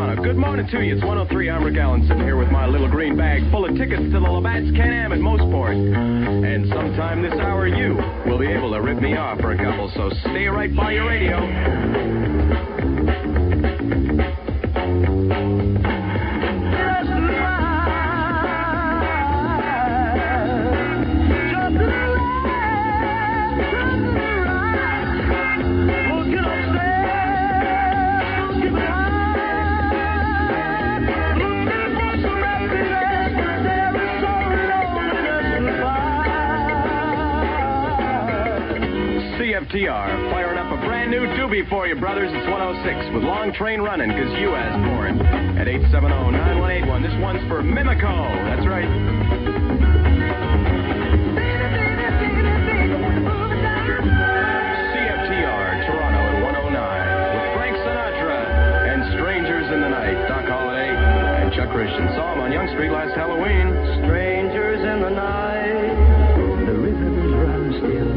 Toronto. Good morning to you. It's 103. I'm Rick Allen, sitting here with my little green bag full of tickets to the Labatt's Can-Am at Mosport. And sometime this hour, you will be able to rip me off for a couple, so stay right by your radio. CFTR, firing up a brand new doobie for you, brothers. It's 106 with Long Train Running, because you asked for it. At 870-9181. This one's for Mimico. That's right. CFTR, Toronto at 109 with Frank Sinatra and Strangers in the Night. Doc Holliday and Chuck Christian saw him on Yonge Street last Halloween. Strangers in the night, the rivers run still,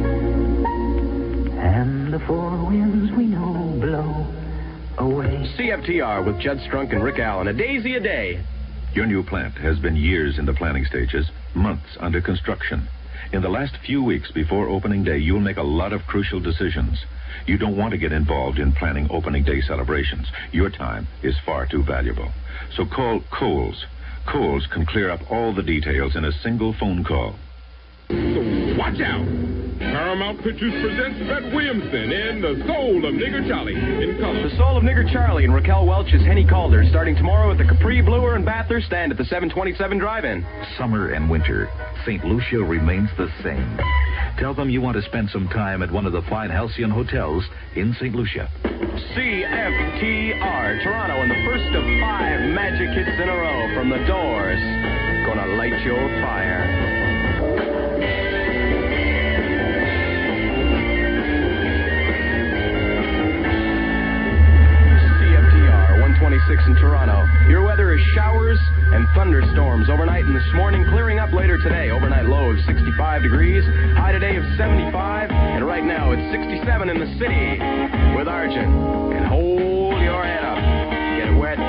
and the four winds we know blow away. CFTR with Judd Strunk and Rick Allen. A daisy a day. Your new plant has been years in the planning stages, months under construction. In the last few weeks before opening day, you'll make a lot of crucial decisions. You don't want to get involved in planning opening day celebrations. Your time is far too valuable. So call Kohl's. Kohl's can clear up all the details in a single phone call. So watch out. Paramount Pictures presents Fred Williamson in The Soul of Nigger Charlie in color. The Soul of Nigger Charlie and Raquel Welch's Henny Calder, starting tomorrow at the Capri Bluer and Bathurst and at the 727 Drive-In. Summer and winter, St. Lucia remains the same. Tell them you want to spend some time at one of the fine halcyon hotels in St. Lucia. CFTR, Toronto, and the first of 5 magic hits in a row from The Doors. Gonna light your fire. CFTR, 126 in Toronto. Your weather is showers and thunderstorms overnight and this morning, clearing up later today. Overnight low of 65 degrees, high today of 75, and right now it's 67 in the city with Argent. And hold your head up. Get wet.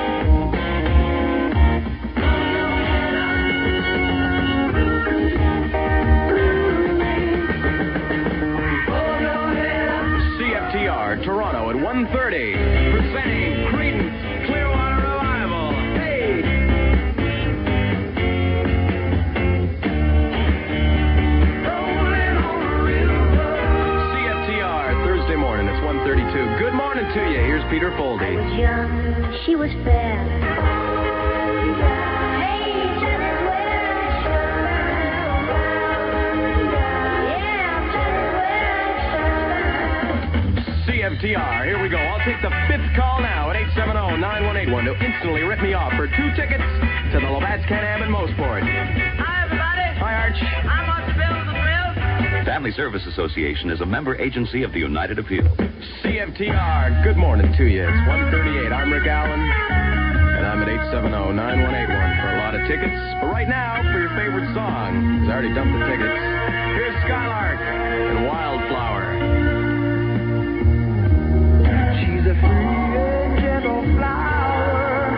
CFTR, Toronto at 1:30, presenting Creedence Clearwater Revival. Hey! CFTR, Thursday morning, it's 1:32. Good morning to you. Here's Peter Foldy. I was young, she was fair. CFTR, here we go. I'll take the 5th call now at 870-9181 to instantly rip me off for 2 tickets to the Labatt's Can-Am in Mosport. Hi, everybody. Hi, Arch. I'm on Spills the Thrills. Family Service Association is a member agency of the United Appeal. CFTR, good morning to you. It's 1:38. I'm Rick Allen, and I'm at 870-9181 for a lot of tickets. But right now, for your favorite song, I already dumped the tickets. Here's Skylark and Wildflower. She's a free and gentle flower,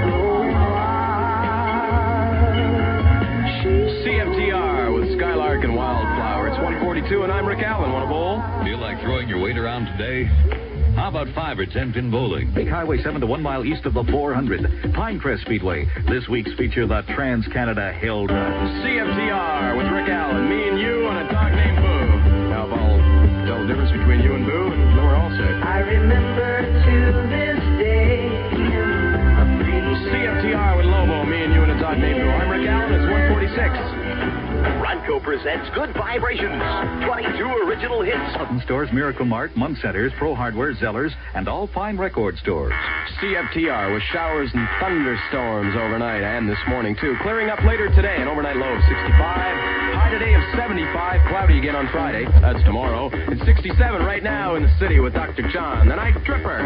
CFTR with Skylark and Wildflower. It's 1:42, and I'm Rick Allen. Want a bowl? Feel like throwing your weight around today? How about 5 or 10 pin bowling? Make Highway 7 to 1 mile east of the 400. Pinecrest Speedway. This week's feature, the Trans-Canada Hill Run. CFTR with Rick Allen, me and you, and a dog named Boo. Now, if I'll tell the difference between you and Boo, then we're all set. I remember to this day a CFTR with Lobo, me and you, and a dog named Boo. I'm Rick Allen, it's 1:46. Ronco presents Good Vibrations, 22 original hits. Sutton Stores, Miracle Mart, Munch Centers, Pro Hardware, Zellers, and all fine record stores. CFTR with showers and thunderstorms overnight and this morning, too. Clearing up later today, an overnight low of 65. High today of 75. Cloudy again on Friday. That's tomorrow. It's 67 right now in the city with Dr. John, the Night Tripper.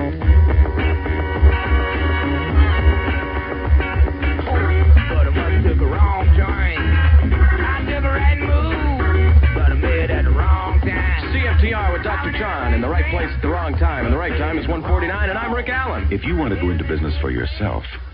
but I must took a wrong turn. I took a right move, but I made at the wrong time. FTR with Dr. John in the right place at the wrong time. And the right time is 1:49, and I'm Rick Allen. If you want to go into business for yourself,